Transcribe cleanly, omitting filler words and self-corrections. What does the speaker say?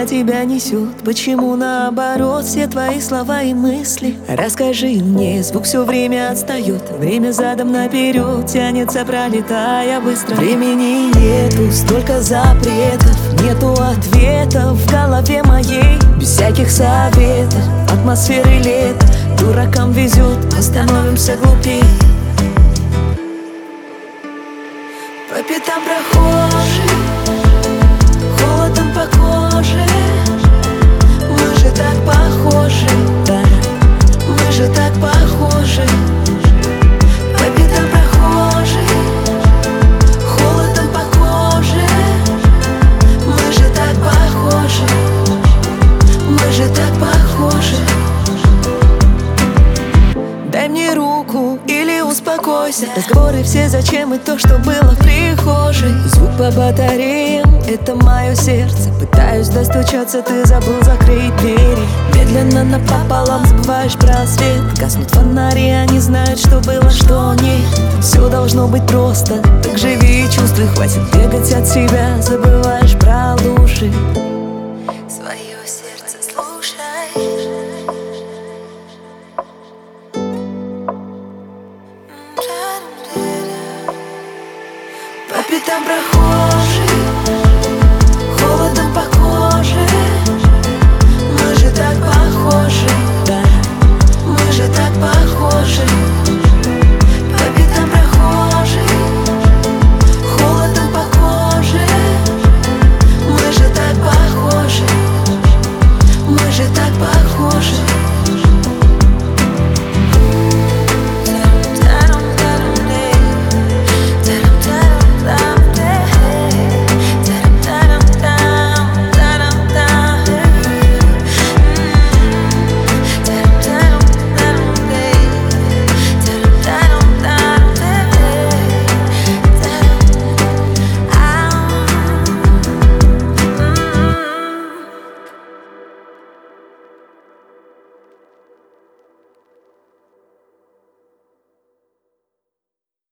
куда тебя несет? Почему наоборот все твои слова и мысли? Расскажи мне, звук все время отстает. Время задом наперед тянется, пролетая быстро. Времени нету, столько запретов, нету ответов в голове моей. Без всяких советов, атмосферы лета. Дуракам везет, мы становимся глупей. По пятам прохожих, холодом по коже. Мы же так похожи, да, мы же так похожи. По пятам прохожих, холодом по коже. Мы же так похожи, мы же так похожи. Дай мне руку или успокойся. Разговоры все зачем и то, что было в прихожей. Звук по батареям, это мое сердце. Пытаюсь достучаться, ты забыл закрыть двери. Медленно напополам забываешь про свет. Гаснут фонари, они знают, что было, что нет. Все должно быть просто, так живи и чувствуй. Хватит бегать от себя, забываешь про лужи. Свое сердце слушай. По пятам прохожих, холодом по коже. Мы же так похожи, да, мы же так похожи.